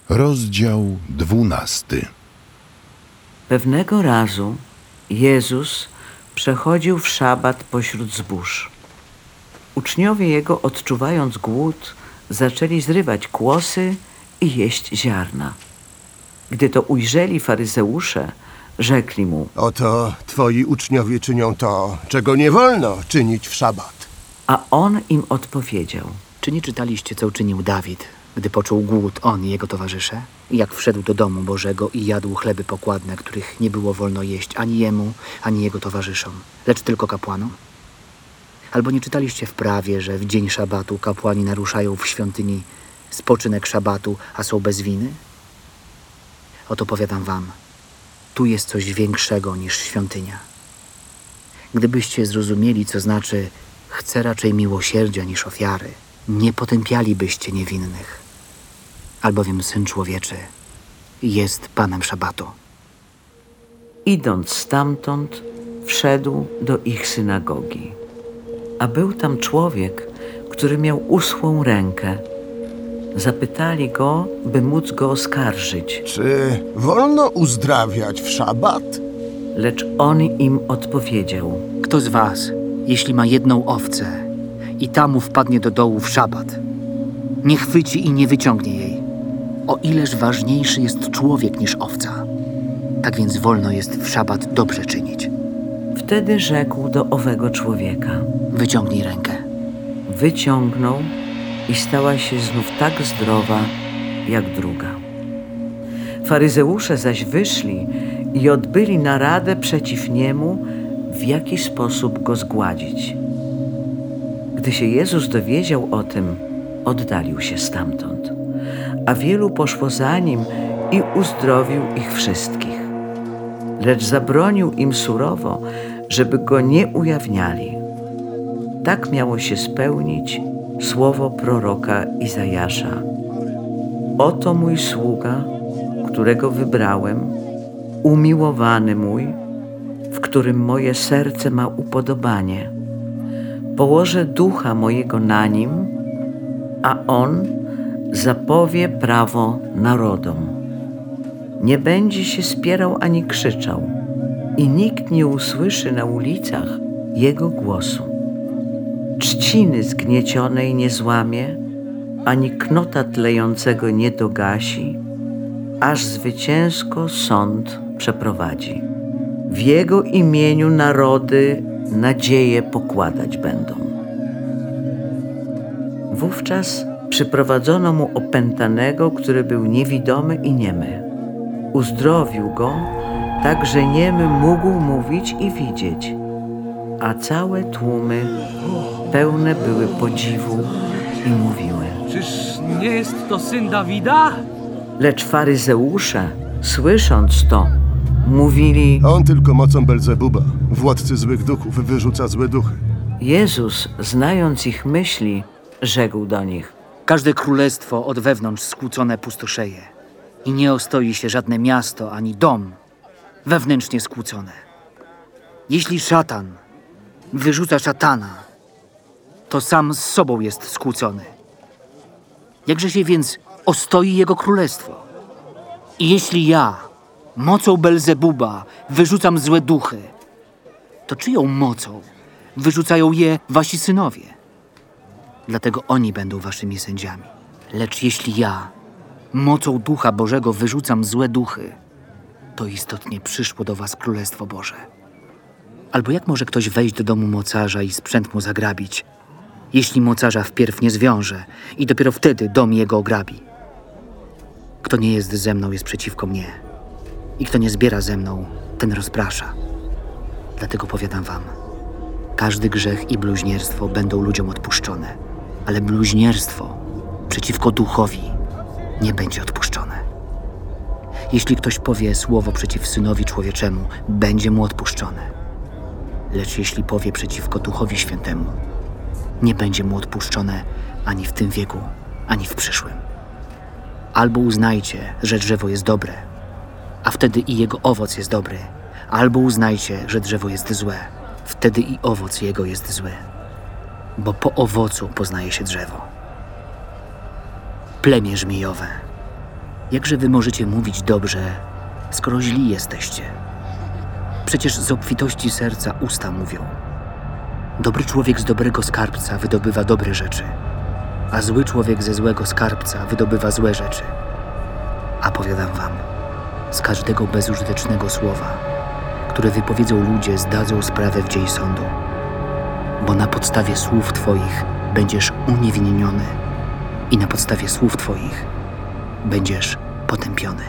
Rozdział 12. Pewnego razu Jezus przechodził w szabat pośród zbóż. Uczniowie Jego, odczuwając głód, zaczęli zrywać kłosy i jeść ziarna. Gdy to ujrzeli faryzeusze, rzekli mu: Oto twoi uczniowie czynią to, czego nie wolno czynić w szabat. A on im odpowiedział: Czy nie czytaliście, co uczynił Dawid, gdy poczuł głód, on i jego towarzysze? Jak wszedł do domu Bożego i jadł chleby pokładne, których nie było wolno jeść ani jemu, ani jego towarzyszom, lecz tylko kapłanom? Albo nie czytaliście w prawie, że w dzień szabatu kapłani naruszają w świątyni spoczynek szabatu, a są bez winy? Oto powiadam wam, tu jest coś większego niż świątynia. Gdybyście zrozumieli, co znaczy chcę raczej miłosierdzia niż ofiary, nie potępialibyście niewinnych, albowiem Syn Człowieczy jest Panem szabatu. Idąc stamtąd, wszedł do ich synagogi. A był tam człowiek, który miał uschłą rękę. Zapytali go, by móc go oskarżyć. Czy wolno uzdrawiać w szabat? Lecz on im odpowiedział: Kto z was, jeśli ma jedną owcę i ta mu wpadnie do dołu w szabat, nie chwyci i nie wyciągnie jej? O ileż ważniejszy jest człowiek niż owca. Tak więc wolno jest w szabat dobrze czynić. Wtedy rzekł do owego człowieka: Wyciągnij rękę. Wyciągnął i stała się znów tak zdrowa jak druga. Faryzeusze zaś wyszli i odbyli naradę przeciw niemu, w jaki sposób go zgładzić. Gdy się Jezus dowiedział o tym, oddalił się stamtąd, a wielu poszło za nim i uzdrowił ich wszystkich. Lecz zabronił im surowo, żeby go nie ujawniali. Tak miało się spełnić słowo proroka Izajasza: Oto mój sługa, którego wybrałem, umiłowany mój, w którym moje serce ma upodobanie. Położę ducha mojego na nim, a on zapowie prawo narodom. Nie będzie się spierał ani krzyczał, i nikt nie usłyszy na ulicach jego głosu. Trzciny zgniecionej nie złamie, ani knota tlejącego nie dogasi, aż zwycięsko sąd przeprowadzi. W jego imieniu narody nadzieję pokładać będą. Wówczas przyprowadzono mu opętanego, który był niewidomy i niemy. Uzdrowił go, tak że niemy mógł mówić i widzieć, a całe tłumy pełne były podziwu i mówiły: Czyż nie jest to syn Dawida? Lecz faryzeusze, słysząc to, mówili: On tylko mocą Belzebuba, władcy złych duchów, wyrzuca złe duchy. Jezus, znając ich myśli, rzekł do nich: Każde królestwo od wewnątrz skłócone pustoszeje i nie ostoi się żadne miasto ani dom wewnętrznie skłócone. Jeśli szatan wyrzuca szatana, to sam z sobą jest skłócony. Jakże się więc ostoi jego królestwo? I jeśli ja mocą Belzebuba wyrzucam złe duchy, to czyją mocą wyrzucają je wasi synowie? Dlatego oni będą waszymi sędziami. Lecz jeśli ja mocą Ducha Bożego wyrzucam złe duchy, to istotnie przyszło do was Królestwo Boże. Albo jak może ktoś wejść do domu mocarza i sprzęt mu zagrabić, jeśli mocarza wpierw nie zwiąże i dopiero wtedy dom jego ograbi? Kto nie jest ze mną, jest przeciwko mnie. I kto nie zbiera ze mną, ten rozprasza. Dlatego powiadam wam, każdy grzech i bluźnierstwo będą ludziom odpuszczone, ale bluźnierstwo przeciwko duchowi nie będzie odpuszczone. Jeśli ktoś powie słowo przeciw Synowi Człowieczemu, będzie mu odpuszczone. Lecz jeśli powie przeciwko Duchowi Świętemu, nie będzie mu odpuszczone ani w tym wieku, ani w przyszłym. Albo uznajcie, że drzewo jest dobre, a wtedy i jego owoc jest dobry, albo uznajcie, że drzewo jest złe, wtedy i owoc jego jest zły. Bo po owocu poznaje się drzewo. Plemię żmijowe. Jakże wy możecie mówić dobrze, skoro źli jesteście? Przecież z obfitości serca usta mówią. Dobry człowiek z dobrego skarbca wydobywa dobre rzeczy, a zły człowiek ze złego skarbca wydobywa złe rzeczy. A powiadam wam, z każdego bezużytecznego słowa, które wypowiedzą ludzie, zdadzą sprawę w dzień sądu. Bo na podstawie słów twoich będziesz uniewinniony i na podstawie słów twoich będziesz potępiony.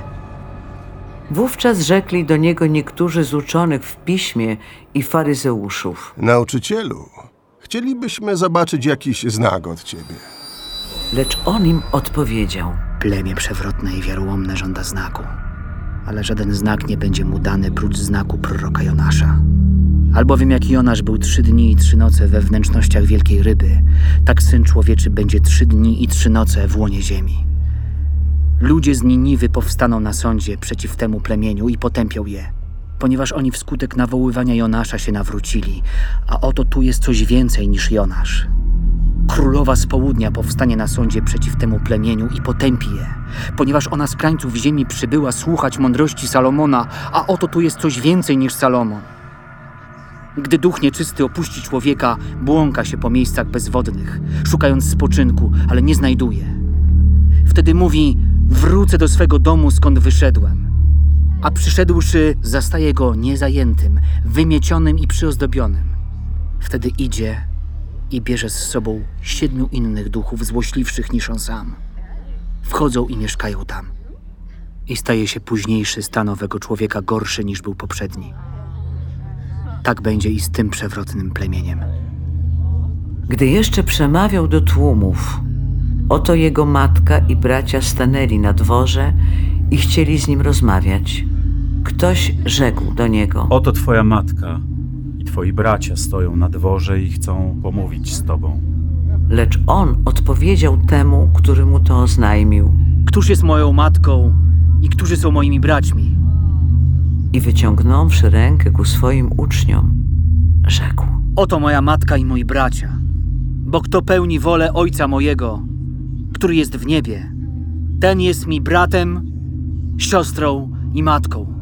Wówczas rzekli do niego niektórzy z uczonych w piśmie i faryzeuszów. Nauczycielu, chcielibyśmy zobaczyć jakiś znak od ciebie. Lecz on im odpowiedział. Plemię przewrotne i wiarołomne żąda znaku, ale żaden znak nie będzie mu dany prócz znaku proroka Jonasza. Albowiem jak Jonasz był 3 dni i 3 noce we wnętrznościach wielkiej ryby, tak Syn Człowieczy będzie 3 dni i 3 noce w łonie ziemi. Ludzie z Niniwy powstaną na sądzie przeciw temu plemieniu i potępią je, ponieważ oni wskutek nawoływania Jonasza się nawrócili, a oto tu jest coś więcej niż Jonasz. Królowa z południa powstanie na sądzie przeciw temu plemieniu i potępi je, ponieważ ona z krańców ziemi przybyła słuchać mądrości Salomona, a oto tu jest coś więcej niż Salomon. Gdy duch nieczysty opuści człowieka, błąka się po miejscach bezwodnych, szukając spoczynku, ale nie znajduje. Wtedy mówi: wrócę do swego domu, skąd wyszedłem. A przyszedłszy, zastaje go niezajętym, wymiecionym i przyozdobionym. Wtedy idzie i bierze z sobą 7 innych duchów złośliwszych niż on sam. Wchodzą i mieszkają tam. I staje się późniejszy stan owego człowieka gorszy niż był poprzedni. Tak będzie i z tym przewrotnym plemieniem. Gdy jeszcze przemawiał do tłumów, oto jego matka i bracia stanęli na dworze i chcieli z nim rozmawiać. Ktoś rzekł do niego. Oto twoja matka i twoi bracia stoją na dworze i chcą pomówić z tobą. Lecz on odpowiedział temu, który mu to oznajmił. Któż jest moją matką i którzy są moimi braćmi? I wyciągnąwszy rękę ku swoim uczniom, rzekł. Oto moja matka i moi bracia. Bo kto pełni wolę Ojca mojego, który jest w niebie, ten jest mi bratem, siostrą i matką.